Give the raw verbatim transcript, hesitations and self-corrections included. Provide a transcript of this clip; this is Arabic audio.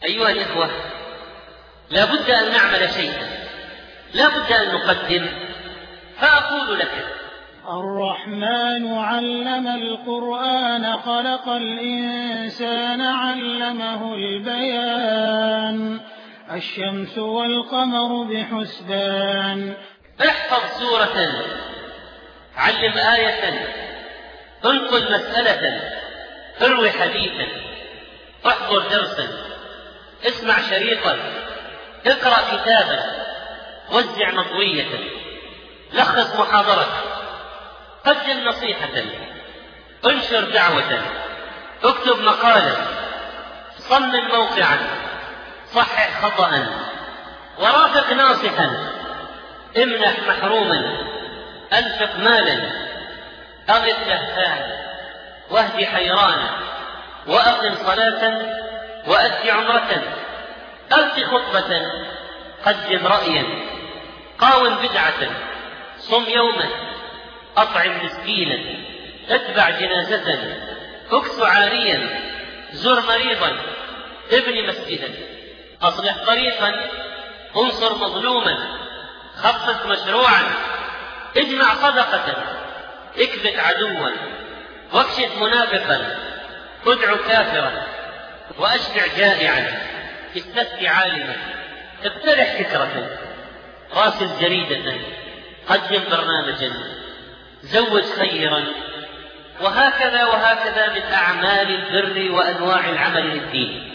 أيها الإخوة، لا بد أن نعمل شيئا، لا بد أن نقدم. فأقول لك: الرحمن علم القرآن خلق الإنسان علمه البيان الشمس والقمر بحسبان. احفظ سورة، علم آية، انقل مسألة، اروي حديثا، احضر درسا، اسمع شريطا، اقرأ كتابا، وزع مطوية، لخص محاضرة، قدم نصيحة، انشر دعوة، اكتب مقالا، صمم موقعا، صحح خطأ، ورافق ناصحا، امنح محروما، انفق مالا، اغث لهفانا، واهد حيرانا، واقم صلاة، وأد عمرة، ألق خطبة، قدم رأيا، قاوم بدعة، صم يوما، أطعم مسكينا، اتبع جنازة، اكس عاريا، زر مريضا، ابن مسجدا، أصلح طريقا، انصر مظلوما، خفف مشروعا، اجمع صدقة، اكبت عدوا، واكشف منافقا، ادع كافرا، وأشبع جائعا، استفتي عالما، اقترح فكرة، راسل جريدة، قدم برنامجا، زوج خيرا، وهكذا وهكذا من أعمال البر وأنواع العمل للدين.